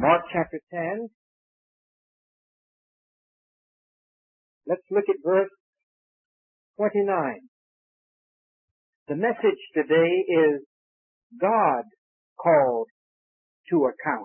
Mark chapter 10. Let's look at verse 29. The message today is God called to account.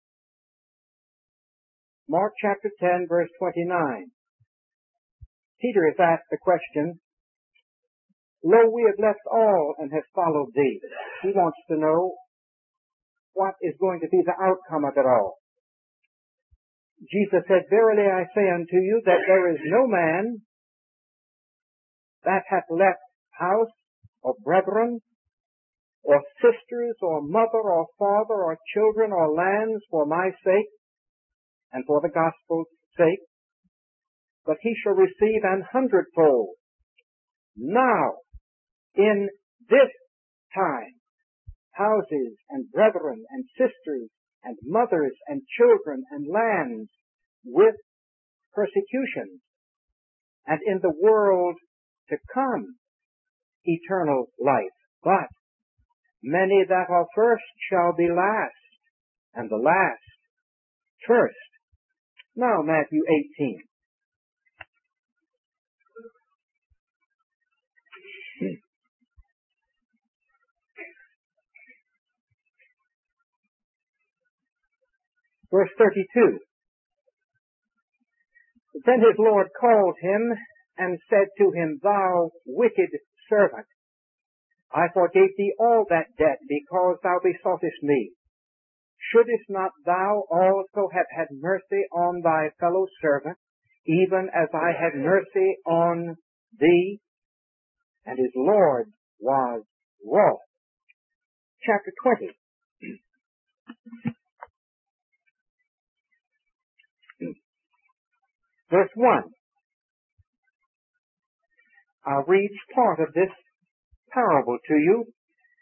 Mark chapter 10, verse 29. Peter has asked the question, "Lo, we have left all and have followed thee." He wants to know what is going to be the outcome of it all. Jesus said, "Verily I say unto you that there is no man that hath left house or brethren or sisters or mother or father or children or lands for my sake and for the gospel's sake, but he shall receive an hundredfold now in this time houses and brethren and sisters and mothers and children and lands with persecutions, and in the world to come eternal life. But many that are first shall be last, and the last first." Now Matthew 18. Verse 32. Then his Lord called him and said to him, "Thou wicked servant, I forgave thee all that debt because thou besoughtest me. Shouldest not thou also have had mercy on thy fellow servant, even as I had mercy on thee?" And his Lord was wroth. Chapter 20. Verse 1. I'll read part of this parable to you.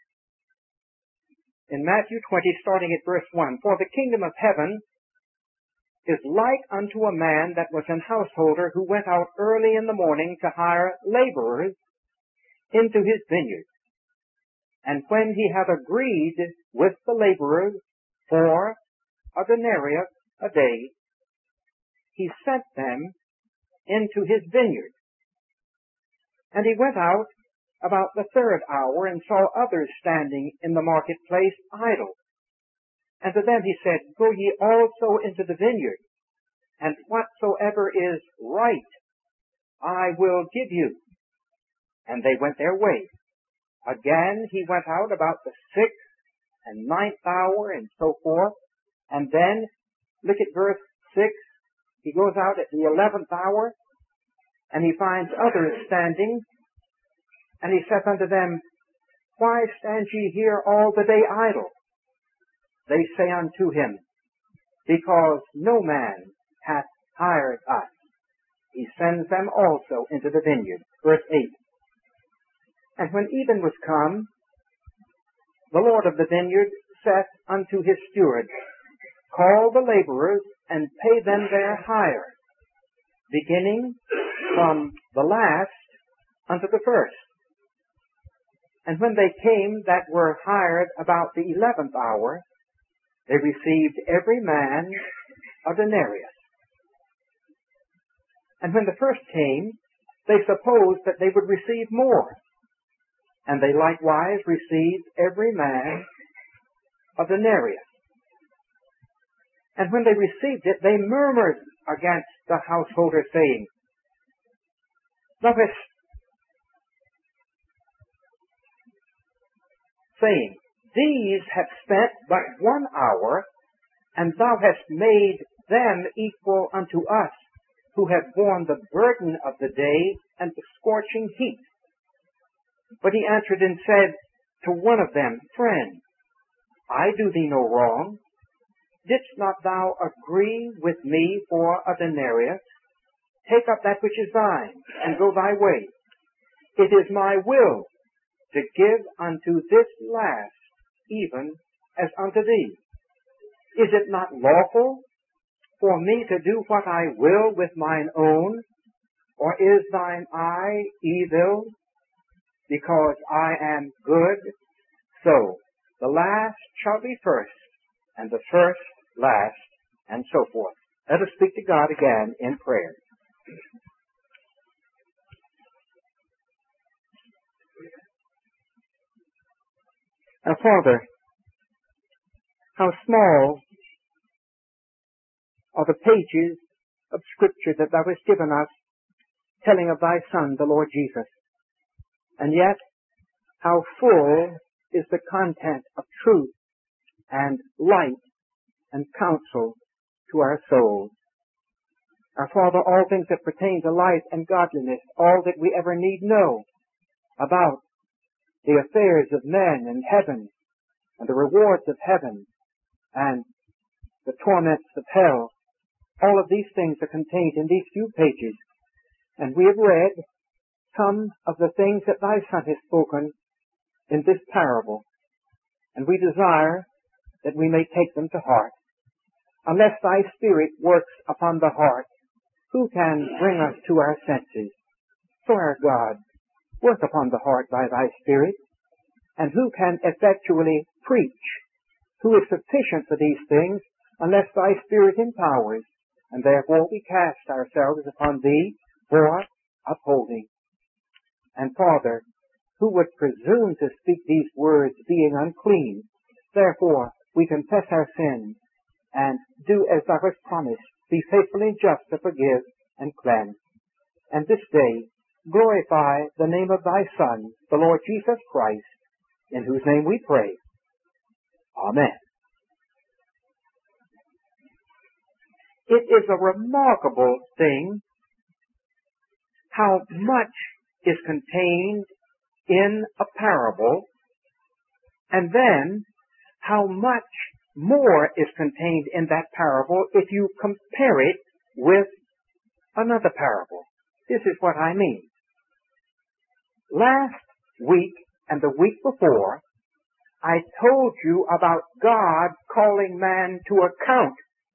In Matthew 20, starting at verse 1. "For the kingdom of heaven is like unto a man that was an householder who went out early in the morning to hire laborers into his vineyard. And when he had agreed with the laborers for a denarius a day, he sent them into his vineyard. And he went out about the third hour and saw others standing in the marketplace idle. And to them he said, Go ye also into the vineyard, and whatsoever is right I will give you. And they went their way. Again he went out about the 6th and 9th hour and so forth. And then, look at verse 6. He goes out at the 11th hour, and he finds others standing, and he saith unto them, Why stand ye here all the day idle? They say unto him, Because no man hath hired us. He sends them also into the vineyard. Verse 8. And when even was come, the Lord of the vineyard saith unto his steward, Call the laborers, and pay them their hire, beginning from the last unto the first. And when they came that were hired about the 11th hour, they received every man a denarius. And when the first came, they supposed that they would receive more. And they likewise received every man a denarius. And when they received it, they murmured against the householder, saying, These have spent but 1 hour, and thou hast made them equal unto us, who have borne the burden of the day and the scorching heat. But he answered and said to one of them, Friend, I do thee no wrong. Didst not thou agree with me for a denarius? Take up that which is thine, and go thy way. It is my will to give unto this last even as unto thee. Is it not lawful for me to do what I will with mine own? Or is thine eye evil, because I am good? So the last shall be first, and the first last, and so forth. Let us speak to God again in prayer. Now, Father, how small are the pages of Scripture that Thou hast given us, telling of Thy Son, the Lord Jesus. And yet, how full is the content of truth and light and counsel to our souls. Our Father, all things that pertain to life and godliness, all that we ever need know about the affairs of men and heaven, and the rewards of heaven, and the torments of hell, all of these things are contained in these few pages. And we have read some of the things that Thy Son has spoken in this parable, and we desire that we may take them to heart. Unless Thy Spirit works upon the heart, who can bring us to our senses? So, our God, work upon the heart by Thy Spirit, and who can effectually preach? Who is sufficient for these things unless Thy Spirit empowers? And therefore we cast ourselves upon Thee for upholding. And Father, who would presume to speak these words being unclean? Therefore we confess our sins and do as Thou hast promised, be faithful and just to forgive and cleanse. And this day glorify the name of Thy Son, the Lord Jesus Christ, in whose name we pray. Amen. It is a remarkable thing how much is contained in a parable, and then how much more is contained in that parable if you compare it with another parable. This is what I mean. Last week and the week before, I told you about God calling man to account.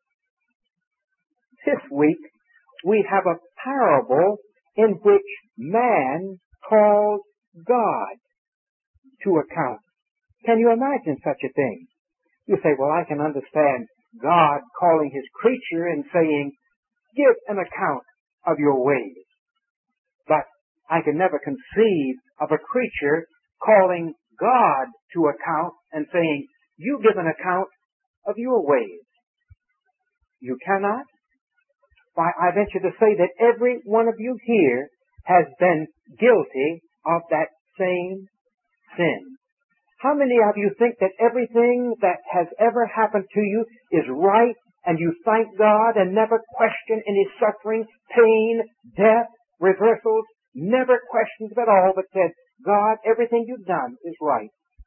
This week, we have a parable in which man calls God to account. Can you imagine such a thing? You say, well, I can understand God calling His creature and saying, give an account of your ways. But I can never conceive of a creature calling God to account and saying, you give an account of your ways. You cannot? Why, I venture to say that every one of you here has been guilty of that same sin. How many of you think that everything that has ever happened to you is right and you thank God and never question any suffering, pain, death, reversals, never questioned at all but said, God, everything you've done is right?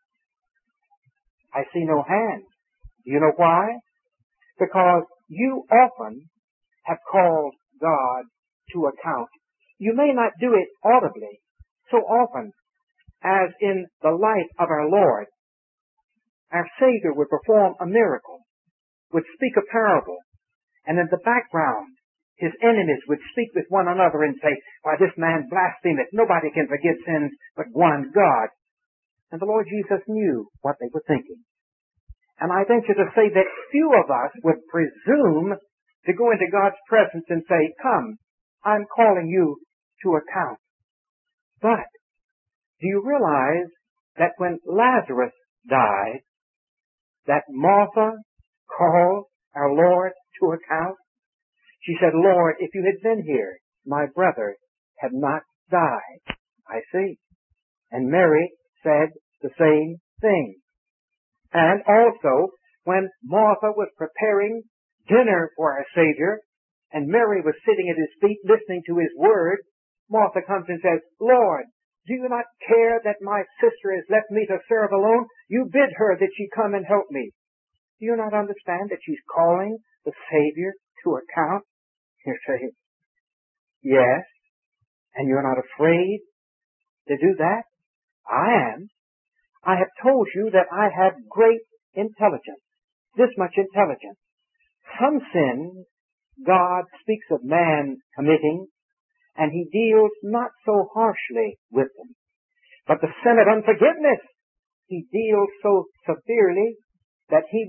I see no hands. Do you know why? Because you often have called God to account. You may not do it audibly so often as in the life of our Lord. Our Savior would perform a miracle, would speak a parable, and in the background, His enemies would speak with one another and say, why, this man blasphemeth. Nobody can forgive sins but one, God. And the Lord Jesus knew what they were thinking. And I venture to say that few of us would presume to go into God's presence and say, come, I'm calling you to account. But do you realize that when Lazarus died, that Martha called our Lord to account? She said, Lord, if you had been here, my brother had not died. I see. And Mary said the same thing. And also, when Martha was preparing dinner for our Savior, and Mary was sitting at His feet listening to His word, Martha comes and says, Lord, do you not care that my sister has left me to serve alone? You bid her that she come and help me. Do you not understand that she's calling the Savior to account? You say, yes, and you're not afraid to do that? I am. I have told you that I have great intelligence, this much intelligence. Some sins God speaks of man committing, and He deals not so harshly with them. But the sin of unforgiveness, He deals so severely that He will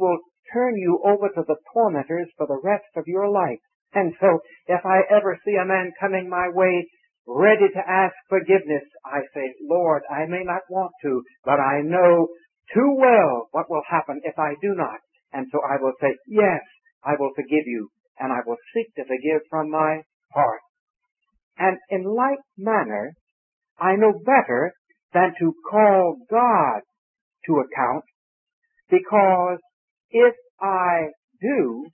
turn you over to the tormentors for the rest of your life. And so, if I ever see a man coming my way ready to ask forgiveness, I say, Lord, I may not want to, but I know too well what will happen if I do not. And so I will say, yes, I will forgive you, and I will seek to forgive from my heart. And in like manner, I know better than to call God to account, because if I do,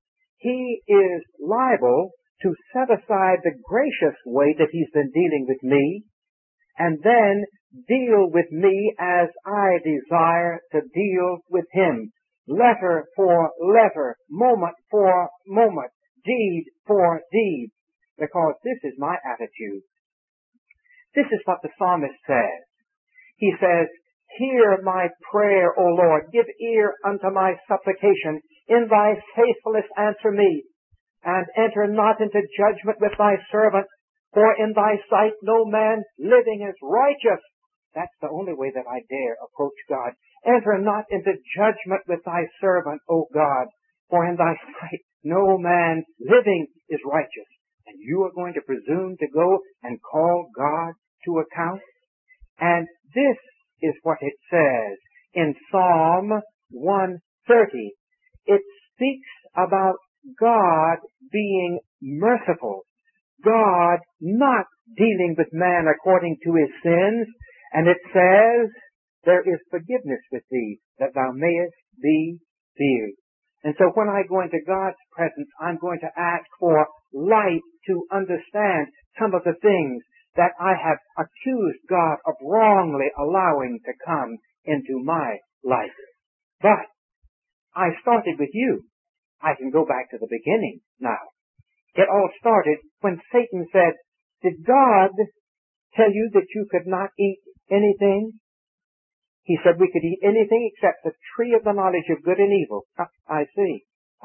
He is liable to set aside the gracious way that He's been dealing with me, and then deal with me as I desire to deal with Him, letter for letter, moment for moment, deed for deed, because this is my attitude. This is what the psalmist says. He says, hear my prayer, O Lord. Give ear unto my supplication. In thy faithfulness answer me. And enter not into judgment with thy servant. For in thy sight no man living is righteous. That's the only way that I dare approach God. Enter not into judgment with thy servant, O God. For in thy sight no man living is righteous. And you are going to presume to go and call God to account? And this is what it says in Psalm 130. It speaks about God being merciful, God not dealing with man according to his sins, and it says, there is forgiveness with thee, that thou mayest be feared. And so when I go into God's presence, I'm going to ask for light to understand some of the things that I have accused God of wrongly allowing to come into my life. But I started with you. I can go back to the beginning now. It all started when Satan said, did God tell you that you could not eat anything? He said we could eat anything except the tree of the knowledge of good and evil. I see.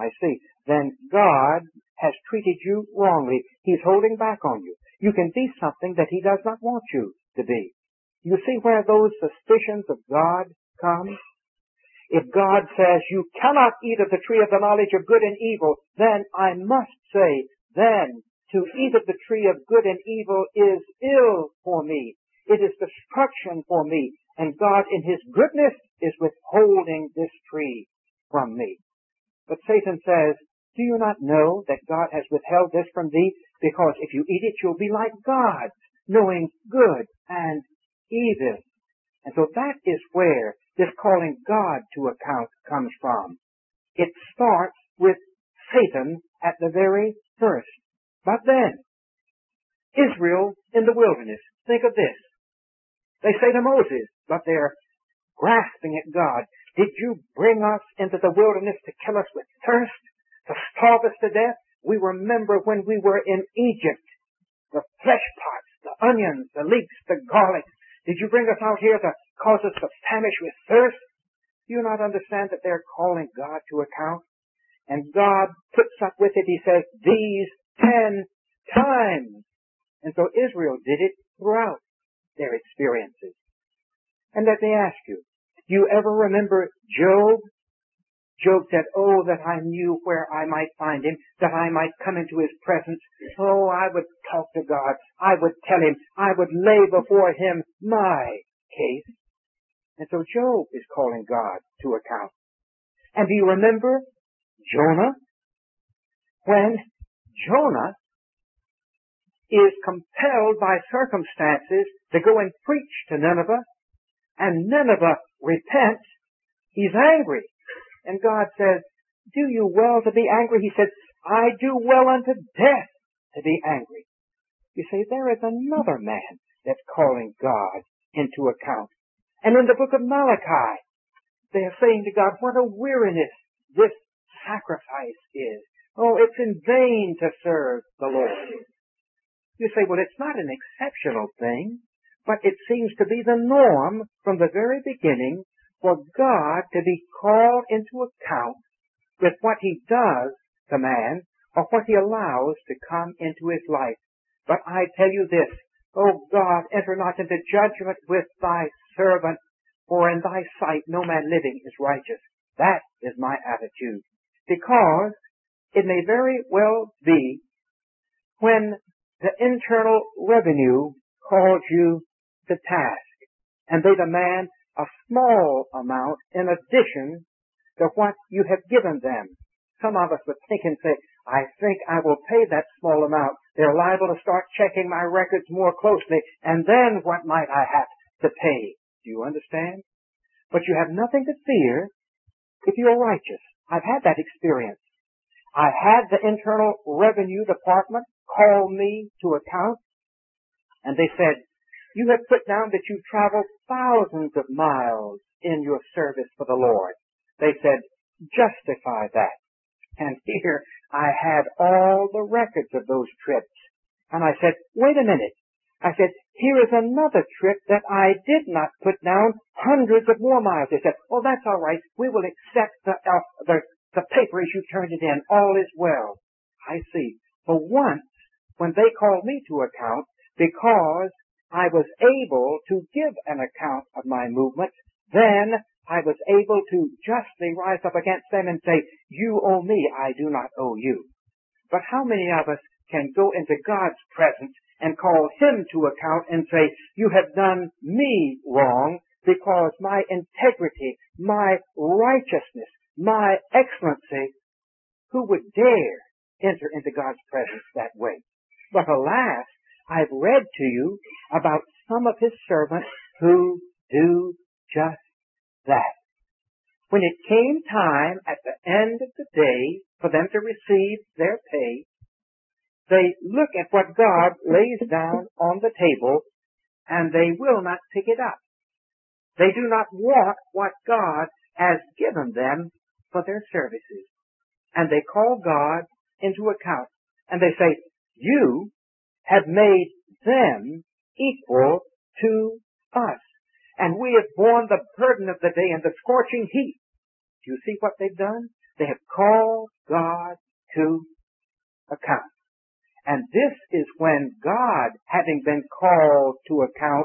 Then God has treated you wrongly. He's holding back on you. You can be something that He does not want you to be. You see where those suspicions of God come? If God says you cannot eat of the tree of the knowledge of good and evil, then I must say, then to eat of the tree of good and evil is ill for me. It is destruction for me. And God in His goodness is withholding this tree from me. But Satan says, do you not know that God has withheld this from thee? Because if you eat it, you'll be like God, knowing good and evil. And so that is where this calling God to account comes from. It starts with Satan at the very first. But then, Israel in the wilderness. Think of this. They say to Moses, but they're grasping at God. Did you bring us into the wilderness to kill us with thirst? To starve us to death? We remember when we were in Egypt. The flesh pots, the onions, the leeks, the garlic. Did you bring us out here to cause us to famish with thirst? Do you not understand that they're calling God to account? And God puts up with it, He says, these 10 times. And so Israel did it throughout their experiences. And let me ask you, do you ever remember Job? Job said, oh, that I knew where I might find Him, that I might come into His presence. Oh, I would talk to God. I would tell Him. I would lay before Him my case. And so Job is calling God to account. And do you remember Jonah? When Jonah is compelled by circumstances to go and preach to Nineveh, and Nineveh repents, he's angry. And God says, do you well to be angry? He said, I do well unto death to be angry. You see, there is another man that's calling God into account. And in the book of Malachi, they are saying to God, what a weariness this sacrifice is. Oh, it's in vain to serve the Lord. You say, well, it's not an exceptional thing, but it seems to be the norm from the very beginning for God to be called into account with what He does to man or what He allows to come into his life. But I tell you this, O God, enter not into judgment with thy servant, for in thy sight no man living is righteous. That is my attitude. Because it may very well be when the Internal Revenue calls you to task and they demand a small amount in addition to what you have given them. Some of us would think and say, I think I will pay that small amount. They're liable to start checking my records more closely, and then what might I have to pay? Do you understand? But you have nothing to fear if you're righteous. I've had that experience. I had the Internal Revenue Department call me to account, and they said, you have put down that you traveled thousands of miles in your service for the Lord. They said, justify that. And here I had all the records of those trips. And I said, wait a minute. I said, here is another trip that I did not put down hundreds of more miles. They said, oh, that's all right. We will accept the paper as you turned it in. All is well. I see. For once, when they called me to account, because I was able to give an account of my movements, then I was able to justly rise up against them and say, you owe me, I do not owe you. But how many of us can go into God's presence and call Him to account and say, you have done me wrong because my integrity, my righteousness, my excellency, who would dare enter into God's presence that way? But alas, I've read to you about some of His servants who do just that. When it came time at the end of the day for them to receive their pay, they look at what God lays down on the table and they will not pick it up. They do not want what God has given them for their services. And they call God into account and they say, you have made them equal to us. And we have borne the burden of the day and the scorching heat. Do you see what they've done? They have called God to account. And this is when God, having been called to account,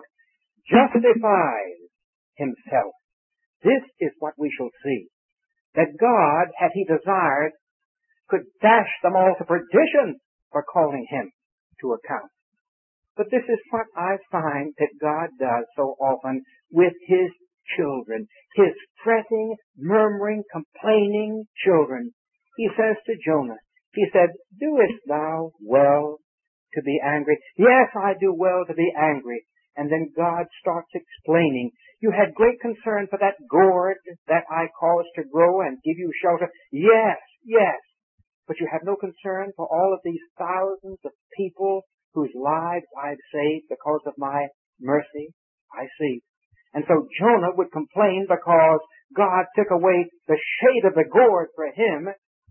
justifies Himself. This is what we shall see. That God, had He desired, could dash them all to perdition for calling Him to account. But this is what I find that God does so often with His children, His fretting, murmuring, complaining children. He says to Jonah, He said, doest thou well to be angry? Yes, I do well to be angry. And then God starts explaining, you had great concern for that gourd that I caused to grow and give you shelter. Yes, yes. But you have no concern for all of these thousands of people whose lives I've saved because of my mercy. I see. And so Jonah would complain because God took away the shade of the gourd for him,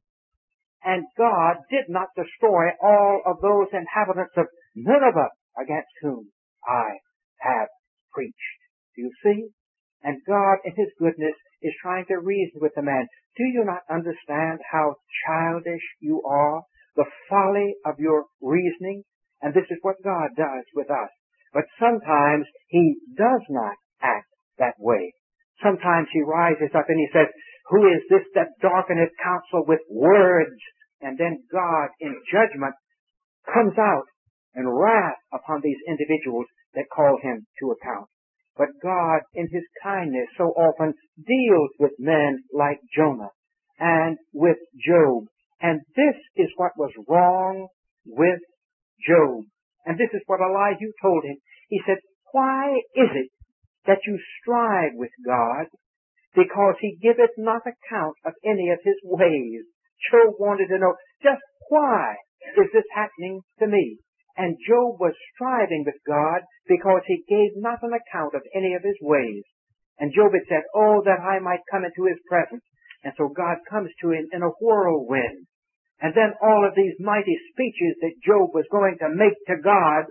and God did not destroy all of those inhabitants of Nineveh against whom I have preached. Do you see? And God in His goodness is trying to reason with the man. Do you not understand how childish you are? The folly of your reasoning? And this is what God does with us. But sometimes He does not act that way. Sometimes He rises up and He says, who is this that darkeneth counsel with words? And then God in judgment comes out in wrath upon these individuals that call Him to account. But God in His kindness so often deals with men like Jonah and with Job. And this is what was wrong with Job. And this is what Elihu told him. He said, why is it that you strive with God? Because He giveth not account of any of His ways. Job wanted to know, just why is this happening to me? And Job was striving with God because he gave not an account of any of his ways. And Job had said, oh, that I might come into His presence. And so God comes to him in a whirlwind. And then all of these mighty speeches that Job was going to make to God.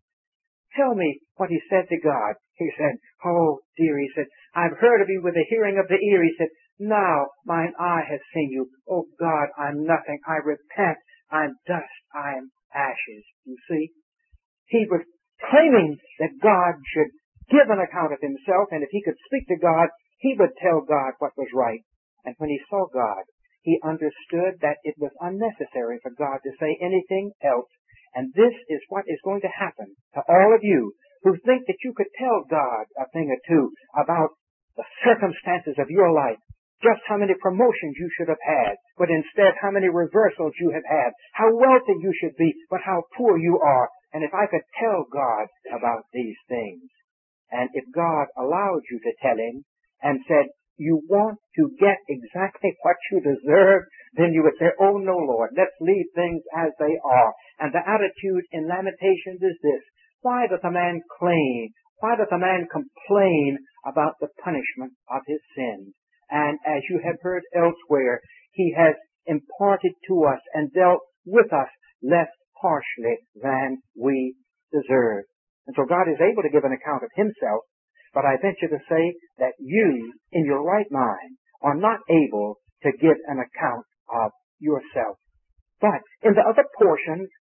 Tell me what he said to God. He said, oh dear, he said, I've heard of you with the hearing of the ear. He said, now mine eye has seen you. Oh God, I'm nothing. I repent. I'm dust. I'm ashes. You see? He was claiming that God should give an account of Himself, and if he could speak to God, he would tell God what was right. And when he saw God, he understood that it was unnecessary for God to say anything else. And this is what is going to happen to all of you who think that you could tell God a thing or two about the circumstances of your life, just how many promotions you should have had, but instead how many reversals you have had, how wealthy you should be, but how poor you are. And if I could tell God about these things, and if God allowed you to tell him and said, you want to get exactly what you deserve, then you would say, oh no, Lord, let's leave things as they are. And the attitude in Lamentations is this: why doth a man claim? Why doth a man complain about the punishment of his sins? And as you have heard elsewhere, he has imparted to us and dealt with us less harshly than we deserve. And so God is able to give an account of himself, but I venture to say that you, in your right mind, are not able to give an account of yourself. But in the other portions,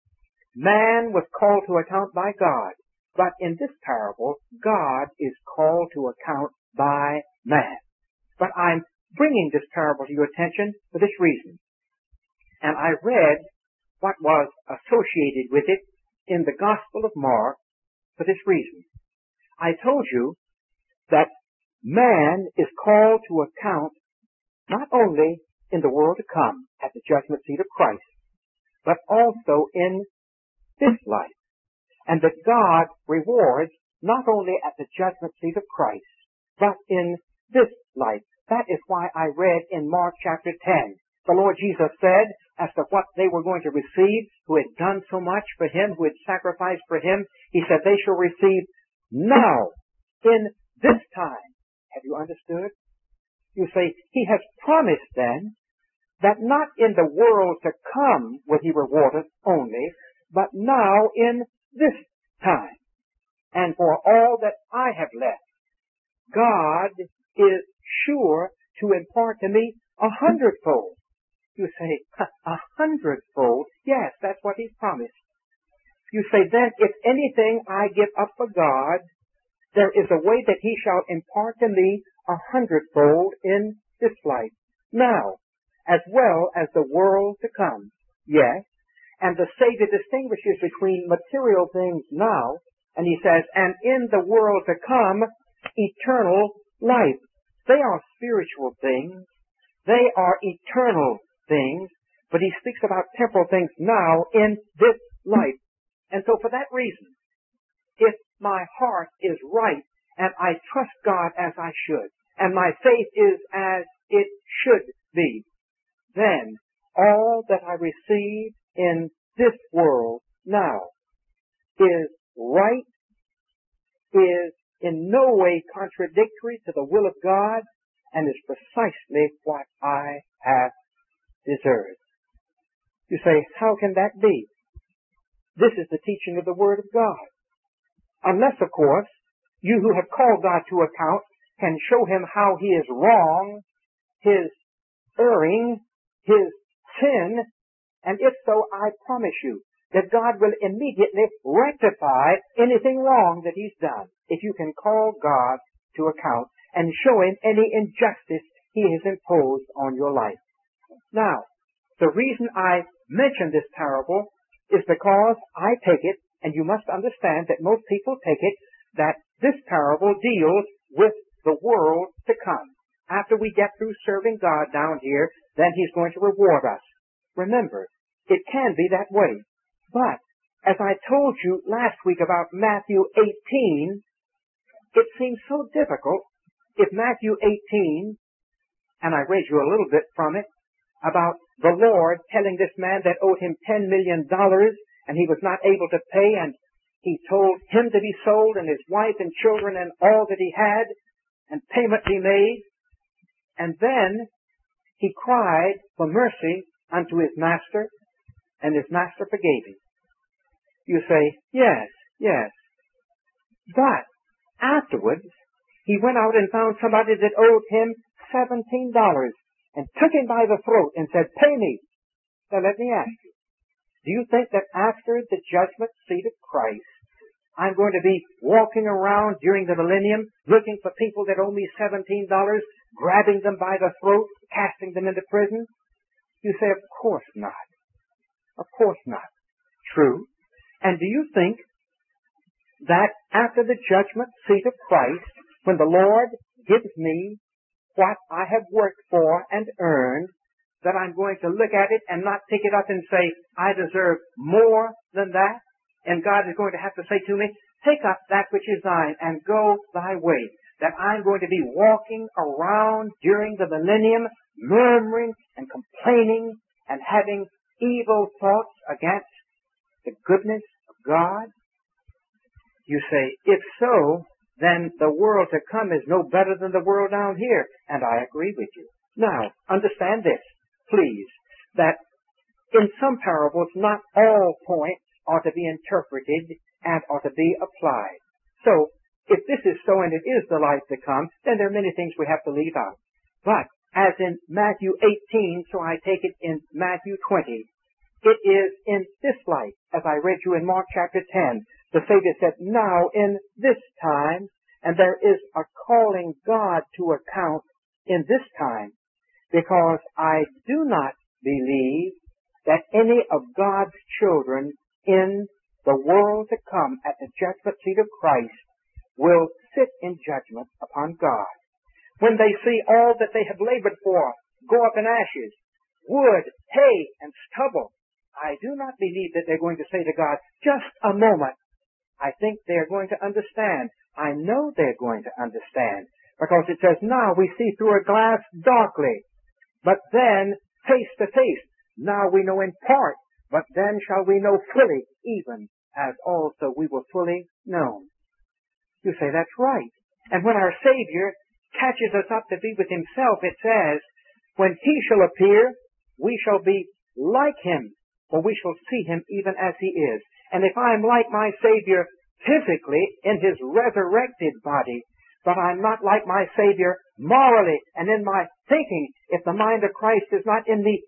man was called to account by God. But in this parable, God is called to account by man. But I'm bringing this parable to your attention for this reason. And I read what was associated with it in the Gospel of Mark for this reason. I told you that man is called to account not only in the world to come at the judgment seat of Christ, but also in this life. And that God rewards not only at the judgment seat of Christ, but in this life. That is why I read in Mark chapter 10, the Lord Jesus said as to what they were going to receive, who had done so much for him, who had sacrificed for him. He said they shall receive now, in this time. Have you understood? You say, he has promised then that not in the world to come will he reward us only, but now in this time. And for all that I have left, God is sure to impart to me 100-fold. You say, 100-fold? Yes, that's what he's promised. You say, then if anything I give up for God, there is a way that he shall impart to me 100-fold in this life, now, as well as the world to come. Yes. And the Savior distinguishes between material things now, and he says, and in the world to come, eternal life. They are spiritual things. They are eternal things. But he speaks about temporal things now in this life. And so for that reason, if my heart is right and I trust God as I should, and my faith is as it should be, then all that I receive in this world now is right, is in no way contradictory to the will of God, and is precisely what I have deserved. You say, how can that be? This is the teaching of the Word of God. Unless, of course, you who have called God to account can show him how he is wrong, his erring, his sin, and if so, I promise you that God will immediately rectify anything wrong that he's done if you can call God to account and show him any injustice he has imposed on your life. Now, the reason I mention this parable is because I take it, and you must understand that most people take it, that this parable deals with the world to come. After we get through serving God down here, then he's going to reward us. Remember, it can be that way. But, as I told you last week about Matthew 18, it seems so difficult if Matthew 18, and I read you a little bit from it, about the Lord telling this man that owed him $10 million and he was not able to pay, and he told him to be sold and his wife and children and all that he had, and payment be made. And then he cried for mercy unto his master, and his master forgave him. You say, yes, yes. But afterwards, he went out and found somebody that owed him $17 and took him by the throat and said, pay me. Now let me ask you, do you think that after the judgment seat of Christ, I'm going to be walking around during the millennium looking for people that owe me $17 grabbing them by the throat, casting them into prison? You say, of course not. Of course not. True. And do you think that after the judgment seat of Christ, when the Lord gives me what I have worked for and earned, that I'm going to look at it and not pick it up and say, I deserve more than that? And God is going to have to say to me, take up that which is thine and go thy way. That I'm going to be walking around during the millennium, murmuring and complaining and having evil thoughts against the goodness of God? You say, if so, then the world to come is no better than the world down here. And I agree with you. Now, understand this, please, that in some parables, not all points are to be interpreted and are to be applied. So, if this is so and it is the life to come, then there are many things we have to leave out. But, as in Matthew 18, so I take it in Matthew 20, it is in this light, as I read you in Mark chapter 10, the Savior said, now in this time, and there is a calling God to account in this time, because I do not believe that any of God's children in the world to come at the judgment seat of Christ will sit in judgment upon God. When they see all that they have labored for go up in ashes, wood, hay, and stubble, I do not believe that they're going to say to God, just a moment. I think they're going to understand. I know they're going to understand. Because it says, now we see through a glass darkly, but then face to face. Now we know in part, but then shall we know fully, even as also we were fully known. You say, that's right. And when our Savior catches us up to be with himself, it says, when he shall appear, we shall be like him, for we shall see him even as he is. And if I'm like my Savior physically in his resurrected body, but I'm not like my Savior morally and in my thinking, if the mind of Christ is not in me,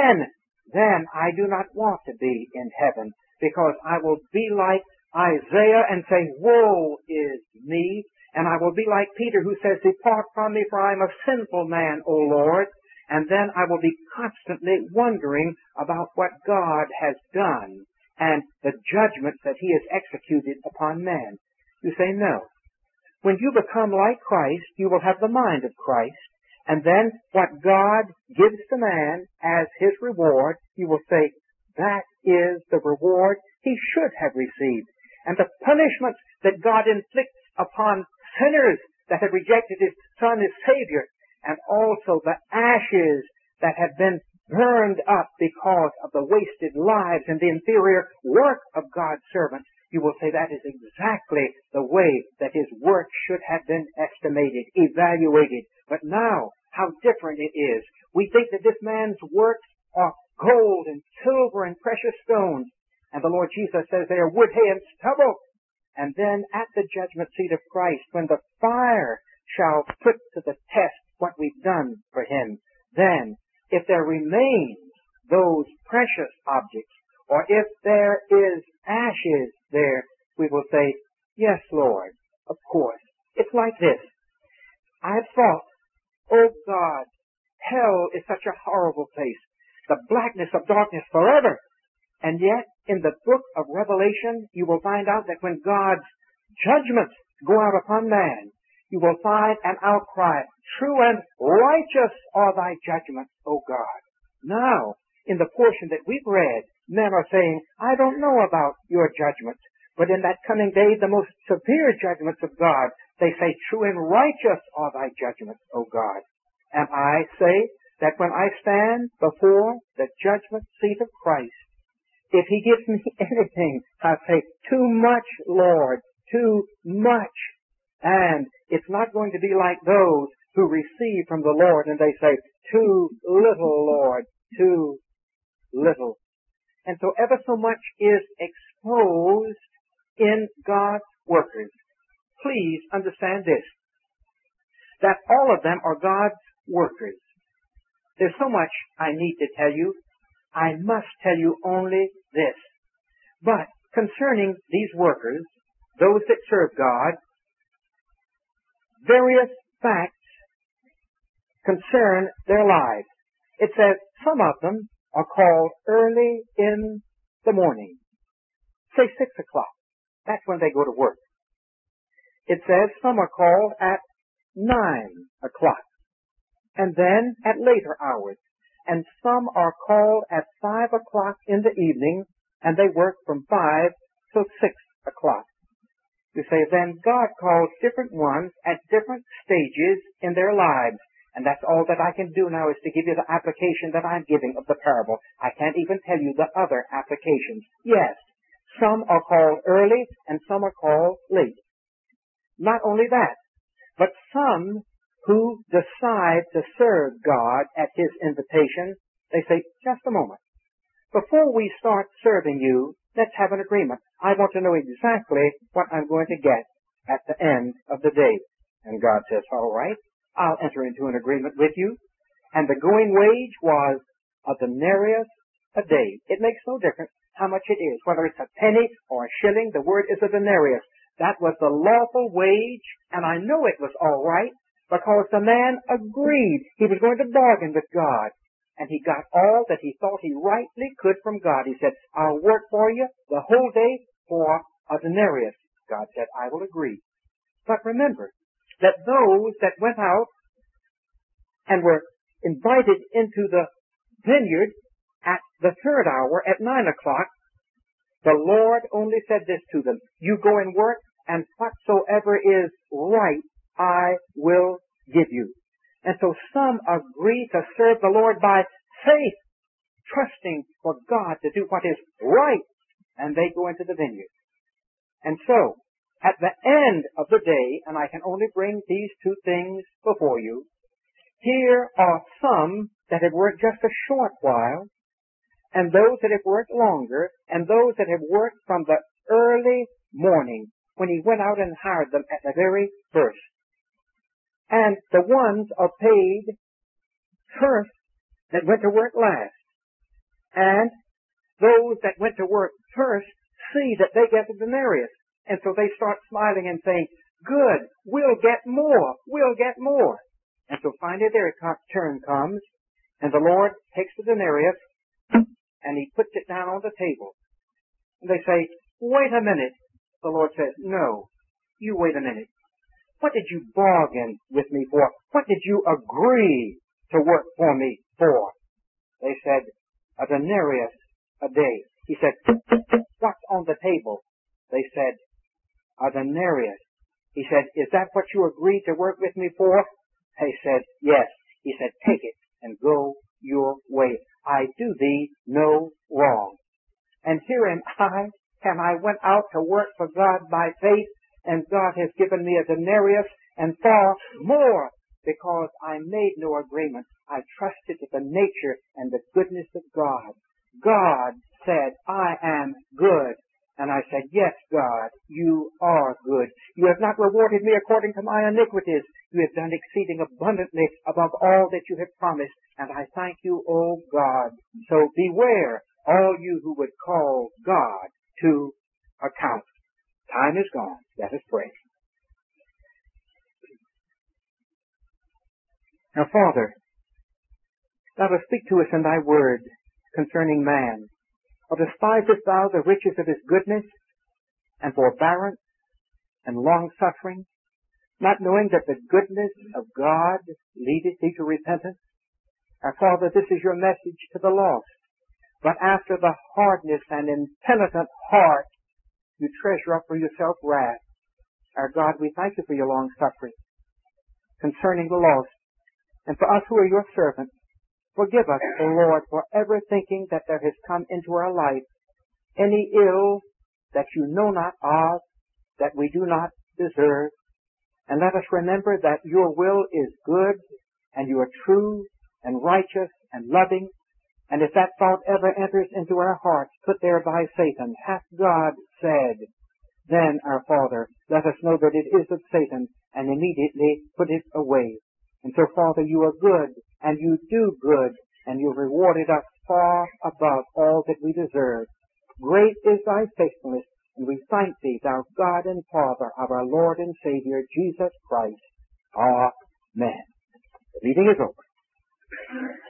then I do not want to be in heaven, because I will be like Isaiah and say, woe is me. And I will be like Peter who says, depart from me, for I am a sinful man, O Lord. And then I will be constantly wondering about what God has done and the judgments that he has executed upon man. You say, no. When you become like Christ, you will have the mind of Christ. And then what God gives to man as his reward, you will say, that is the reward he should have received. And the punishments that God inflicts upon sinners that have rejected his Son as Savior, and also the ashes that have been burned up because of the wasted lives and the inferior work of God's servants, you will say that is exactly the way that his work should have been estimated, evaluated. But now, how different it is. We think that this man's works are gold and silver and precious stones. And the Lord Jesus says they are wood, hay, and stubble. And then at the judgment seat of Christ, when the fire shall put to the test what we've done for him, then if there remains those precious objects, or if there is ashes there, we will say, yes, Lord, of course. It's like this. I've thought, oh God, hell is such a horrible place. The blackness of darkness forever. And yet, in the book of Revelation, you will find out that when God's judgments go out upon man, you will find an outcry, true and righteous are thy judgments, O God. Now, in the portion that we've read, men are saying, I don't know about your judgments, but in that coming day, the most severe judgments of God, they say, true and righteous are thy judgments, O God. And I say that when I stand before the judgment seat of Christ, if he gives me anything, I say, too much, Lord, too much. And it's not going to be like those who receive from the Lord and they say, too little, Lord, too little. And so ever so much is exposed in God's workers. Please understand this, that all of them are God's workers. There's so much I need to tell you. I must tell you only this. But concerning these workers, those that serve God, various facts concern their lives. It says some of them are called early in the morning. Say 6 o'clock. That's when they go to work. It says some are called at 9 o'clock. And then at later hours. And some are called at 5 o'clock in the evening, and they work from 5 till 6 o'clock. You say, then God calls different ones at different stages in their lives. And that's all that I can do now is to give you the application that I'm giving of the parable. I can't even tell you the other applications. Yes, some are called early and some are called late. Not only that, but some who decide to serve God at His invitation, they say, just a moment. Before we start serving you, let's have an agreement. I want to know exactly what I'm going to get at the end of the day. And God says, all right, I'll enter into an agreement with you. And the going wage was a denarius a day. It makes no difference how much it is, whether it's a penny or a shilling, the word is a denarius. That was the lawful wage, and I know it was all right, because the man agreed he was going to bargain with God. And he got all that he thought he rightly could from God. He said, I'll work for you the whole day for a denarius. God said, I will agree. But remember that those that went out and were invited into the vineyard at the third hour at 9 o'clock, the Lord only said this to them, you go and work, and whatsoever is right, I will give you. And so some agree to serve the Lord by faith, trusting for God to do what is right, and they go into the vineyard. And so, at the end of the day, and I can only bring these two things before you, here are some that have worked just a short while, and those that have worked longer, and those that have worked from the early morning, when He went out and hired them at the very first. And the ones are paid first that went to work last. And those that went to work first see that they get the denarius. And so they start smiling and saying, good, we'll get more, we'll get more. And so finally their turn comes, and the Lord takes the denarius, and He puts it down on the table. And they say, wait a minute. The Lord says, no, you wait a minute. What did you bargain with me for? What did you agree to work for me for? They said, a denarius a day. He said, what's on the table? They said, a denarius. He said, is that what you agreed to work with me for? They said, yes. He said, take it and go your way. I do thee no wrong. And here am I, and I went out to work for God by faith, and God has given me a denarius and far more because I made no agreement. I trusted in the nature and the goodness of God. God said, I am good. And I said, yes, God, you are good. You have not rewarded me according to my iniquities. You have done exceeding abundantly above all that you have promised. And I thank you, O God. So beware, all you who would call God to account. Time is gone. Let us pray. Now, Father, thou dost speak to us in thy word concerning man. Or despisest thou the riches of his goodness and forbearance and long-suffering, not knowing that the goodness of God leadeth thee to repentance? Our Father, this is your message to the lost. But after the hardness and impenitent heart, you treasure up for yourself wrath. Our God, we thank you for your long-suffering concerning the lost. And for us who are your servants, forgive us, O Lord, for ever thinking that there has come into our life any ill that you know not of, that we do not deserve. And let us remember that your will is good, and you are true, and righteous, and loving. And if that thought ever enters into our hearts, put there by Satan, hath God said, then, our Father, let us know that it is of Satan, and immediately put it away. And so, Father, you are good, and you do good, and you've rewarded us far above all that we deserve. Great is thy faithfulness, and we thank thee, thou God and Father of our Lord and Savior, Jesus Christ. Amen. The meeting is over.